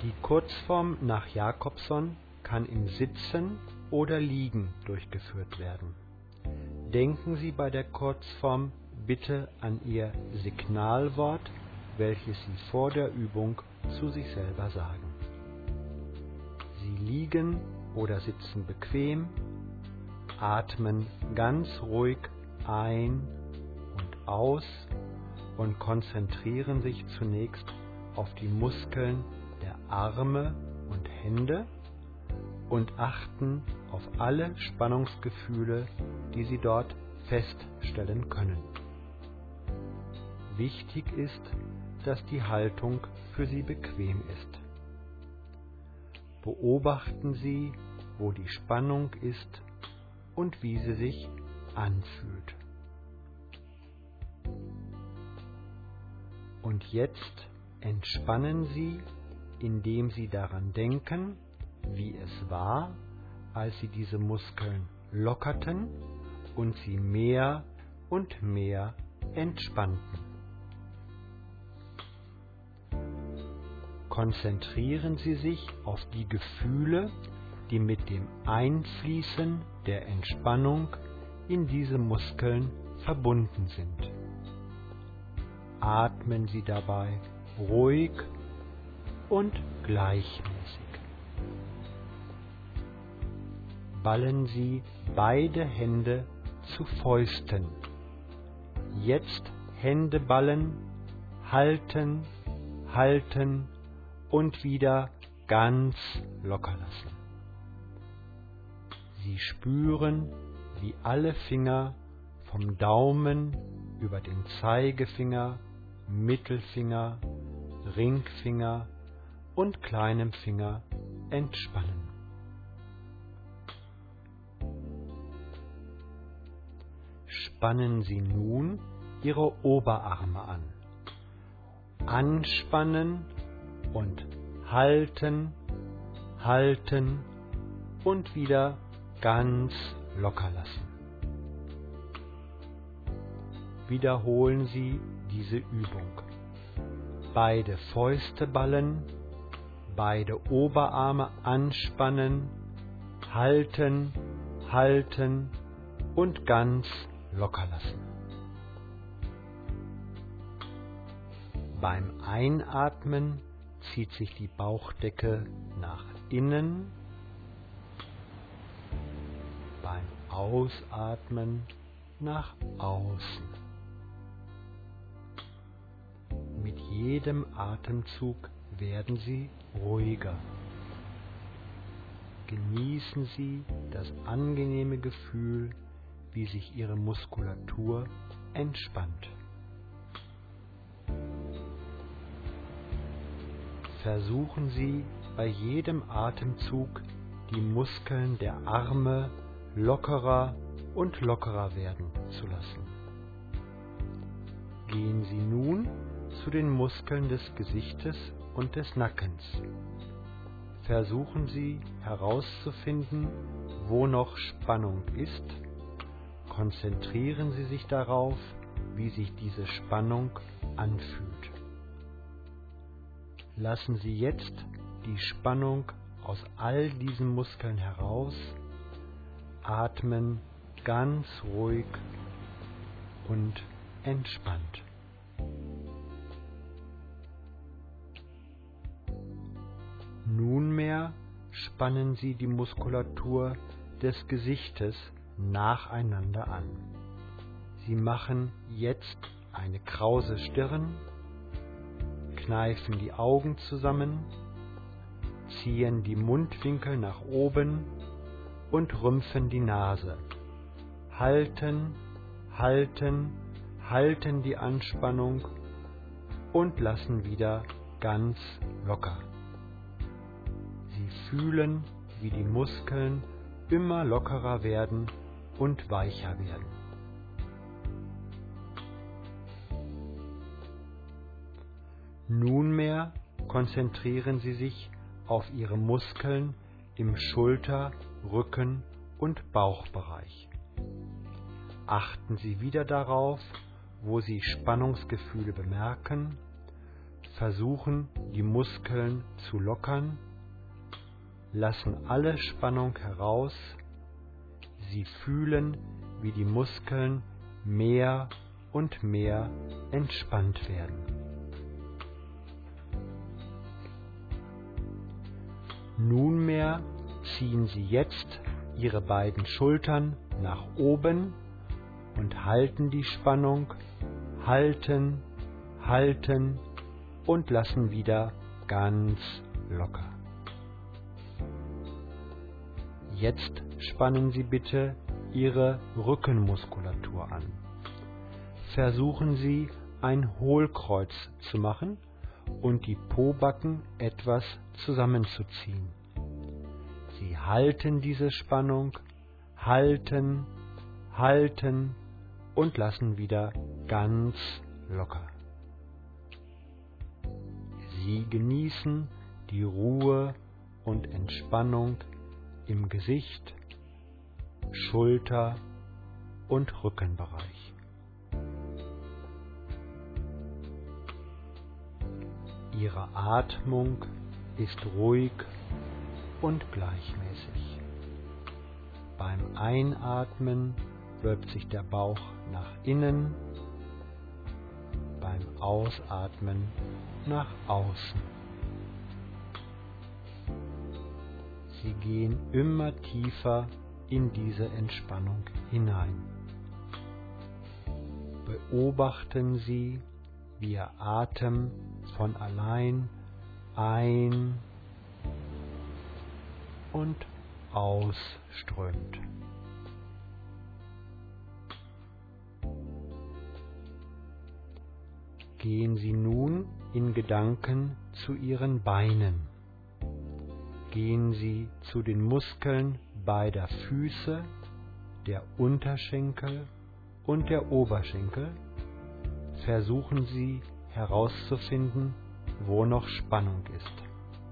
Die Kurzform nach Jacobson kann im Sitzen oder Liegen durchgeführt werden. Denken Sie bei der Kurzform bitte an Ihr Signalwort, welches Sie vor der Übung zu sich selber sagen. Sie liegen oder sitzen bequem, atmen ganz ruhig ein und aus und konzentrieren sich zunächst auf die Muskeln der Arme und Hände und achten auf alle Spannungsgefühle, die Sie dort feststellen können. Wichtig ist, dass die Haltung für Sie bequem ist. Beobachten Sie, wo die Spannung ist und wie sie sich anfühlt. Und jetzt entspannen Sie, indem Sie daran denken, wie es war, als Sie diese Muskeln lockerten und sie mehr und mehr entspannten. Konzentrieren Sie sich auf die Gefühle, die mit dem Einfließen der Entspannung in diese Muskeln verbunden sind. Atmen Sie dabei ruhig und gleichmäßig. Ballen Sie beide Hände zu Fäusten. Jetzt Hände ballen, halten, halten und wieder ganz locker lassen. Sie spüren, wie alle Finger vom Daumen über den Zeigefinger, Mittelfinger, Ringfinger und kleinem Finger entspannen. Spannen Sie nun Ihre Oberarme an. Anspannen und halten, halten und wieder ganz locker lassen. Wiederholen Sie diese Übung. Beide Fäuste ballen, beide Oberarme anspannen, halten, halten und ganz locker lassen. Beim Einatmen zieht sich die Bauchdecke nach innen, beim Ausatmen nach außen. Mit jedem Atemzug werden Sie ruhiger. Genießen Sie das angenehme Gefühl, wie sich Ihre Muskulatur entspannt. Versuchen Sie bei jedem Atemzug die Muskeln der Arme lockerer und lockerer werden zu lassen. Gehen Sie nun zu den Muskeln des Gesichtes und des Nackens. Versuchen Sie herauszufinden, wo noch Spannung ist. Konzentrieren Sie sich darauf, wie sich diese Spannung anfühlt. Lassen Sie jetzt die Spannung aus all diesen Muskeln heraus, atmen ganz ruhig und entspannt. Nunmehr spannen Sie die Muskulatur des Gesichtes nacheinander an. Sie machen jetzt eine krause Stirn, kneifen die Augen zusammen, ziehen die Mundwinkel nach oben und rümpfen die Nase. Halten, halten, halten die Anspannung und lassen wieder ganz locker. Sie fühlen, wie die Muskeln immer lockerer werden und weicher werden. Nunmehr konzentrieren Sie sich auf Ihre Muskeln im Schulter-, Rücken- und Bauchbereich. Achten Sie wieder darauf, wo Sie Spannungsgefühle bemerken. versuchen, die Muskeln zu lockern, lassen alle Spannung heraus. Sie fühlen, wie die Muskeln mehr und mehr entspannt werden. Nunmehr ziehen Sie jetzt Ihre beiden Schultern nach oben und halten die Spannung, halten, halten und lassen wieder ganz locker. Jetzt spannen Sie bitte Ihre Rückenmuskulatur an. Versuchen Sie, ein Hohlkreuz zu machen und die Pobacken etwas zusammenzuziehen. Sie halten diese Spannung, halten, halten und lassen wieder ganz locker. Sie genießen die Ruhe und Entspannung im Gesicht, Schulter- und Rückenbereich. Ihre Atmung ist ruhig und gleichmäßig. Beim Einatmen wölbt sich der Bauch nach innen, beim Ausatmen nach außen. Sie gehen immer tiefer in diese Entspannung hinein. Beobachten Sie, wie Ihr Atem von allein ein- und ausströmt. Gehen Sie nun in Gedanken zu Ihren Beinen. Gehen Sie zu den Muskeln beider Füße, der Unterschenkel und der Oberschenkel. Versuchen Sie herauszufinden, wo noch Spannung ist.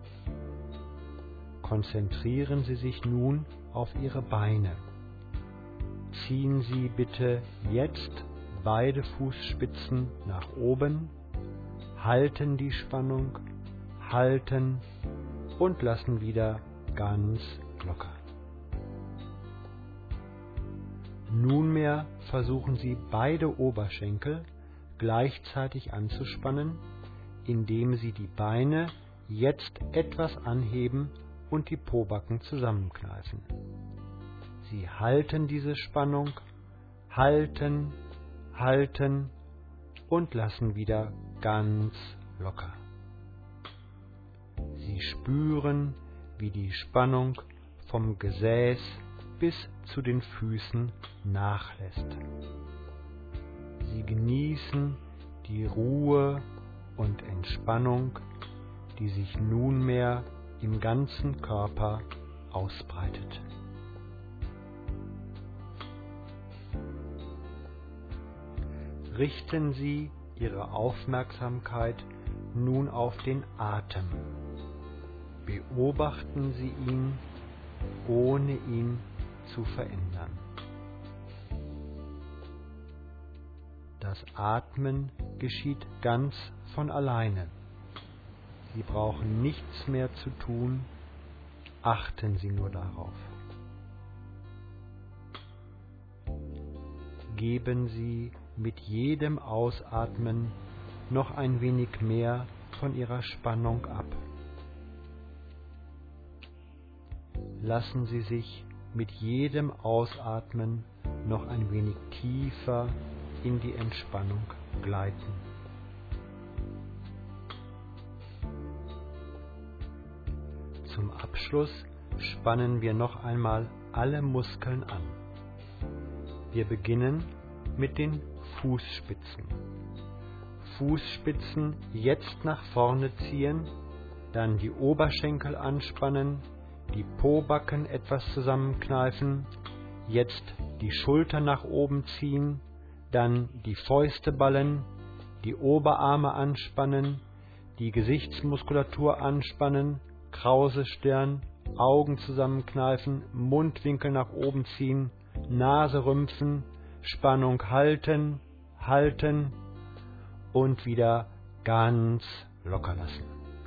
Konzentrieren Sie sich nun auf Ihre Beine. Ziehen Sie bitte jetzt beide Fußspitzen nach oben, halten die Spannung, halten und lassen wieder ganz locker. Nunmehr versuchen Sie beide Oberschenkel gleichzeitig anzuspannen, indem Sie die Beine jetzt etwas anheben und die Pobacken zusammenkneifen. Sie halten diese Spannung, halten, halten und lassen wieder ganz locker. Sie spüren, wie die Spannung vom Gesäß bis zu den Füßen nachlässt. Sie genießen die Ruhe und Entspannung, die sich nunmehr im ganzen Körper ausbreitet. Richten Sie Ihre Aufmerksamkeit nun auf den Atem. Beobachten Sie ihn, ohne ihn zu verändern. Das Atmen geschieht ganz von alleine. Sie brauchen nichts mehr zu tun, achten Sie nur darauf. Geben Sie mit jedem Ausatmen noch ein wenig mehr von Ihrer Spannung ab. Lassen Sie sich mit jedem Ausatmen noch ein wenig tiefer in die Entspannung gleiten. Zum Abschluss spannen wir noch einmal alle Muskeln an. Wir beginnen mit den Fußspitzen. Fußspitzen jetzt nach vorne ziehen, dann die Oberschenkel anspannen, die Pobacken etwas zusammenkneifen, jetzt die Schultern nach oben ziehen, dann die Fäuste ballen, die Oberarme anspannen, die Gesichtsmuskulatur anspannen, krause Stirn, Augen zusammenkneifen, Mundwinkel nach oben ziehen, Nase rümpfen, Spannung halten, halten und wieder ganz locker lassen.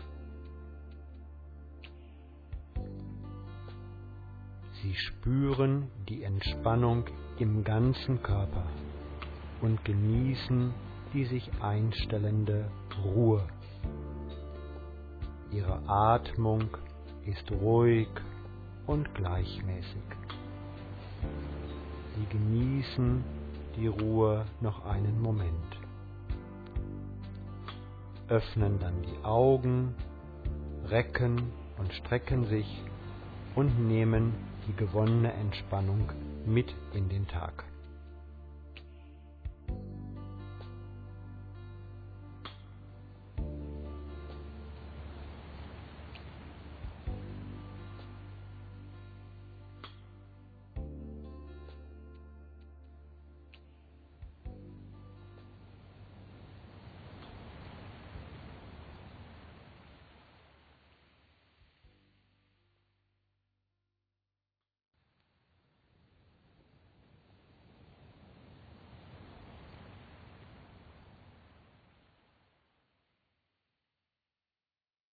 Sie spüren die Entspannung im ganzen Körper und genießen die sich einstellende Ruhe. Ihre Atmung ist ruhig und gleichmäßig. Sie genießen die Ruhe noch einen Moment, öffnen dann die Augen, recken und strecken sich und nehmen die gewonnene Entspannung mit in den Tag.